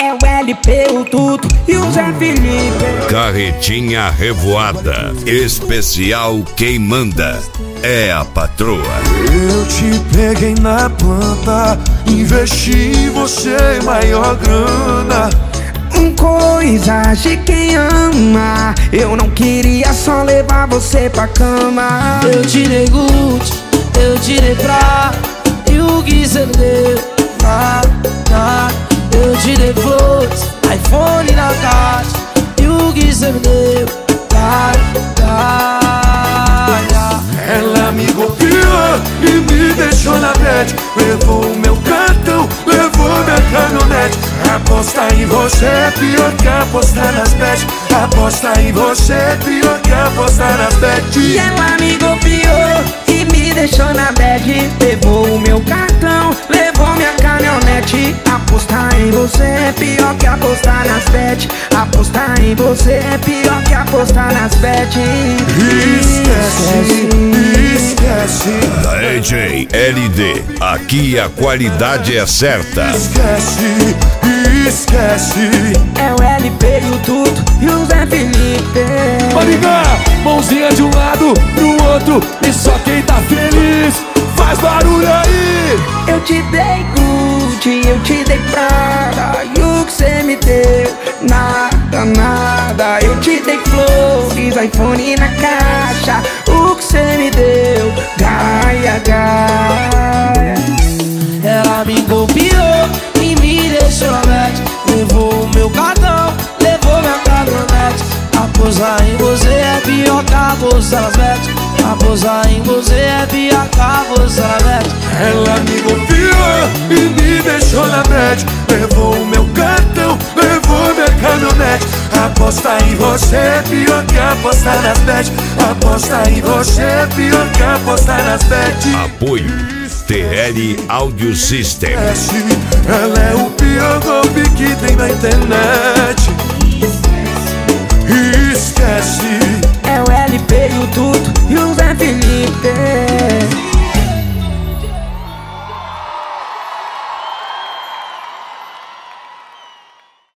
É o LP, o Tuto e o Zé Felipe. Carretinha Revoada, especial quem manda é a patroa. Eu te peguei na planta, investi em você maior grana. Coisas de quem ama. Eu não queria só levar você pra cama. Eu te dei Gucci, eu te dei prata, e o que cê deu? Nada. Eu te dei flores, iPhone na caixa, e o que cê deu? Nada. Ela me golpeou e me deixou na bad. Levou o meu cartão, levou minha caminhonete. Apostar em você é pior que apostar nas bets. Apostar em você é pior que apostar nas bets. E ela me golpeou e me deixou na bad. Levou o meu cartão, levou minha caminhonete. Apostar em você é pior que apostar nas bets. Apostar em você é pior que apostar nas bets. Esquece. Da EJ LD, aqui a qualidade é certa. Esquece. É o LP e o Tuto e o Zé Felipe. Maringá, mãozinha de um lado pro outro, e só quem tá feliz faz barulho aí. Eu te dei Gucci, eu te dei prata, e o que cê me deu? Nada, nada. Eu te dei flores, iPhone na caixa, o que cê me deu? Gaia, gaia. Ela me golpeou e me deixou na bad. Levou o meu cartão, levou minha caminhonete. Apostar em você é pior que apostar nas bets. Apostar em você é pior que apostar nas bets. Ela me golpeou e me deixou na bad. Levou o meu cartão, levou minha caminhonete. Apostar em você é pior que apostar nas bets. Apostar em você é pior que apostar nas bets. Apoio TL Audio System. Ela é o pior golpe que tem na internet.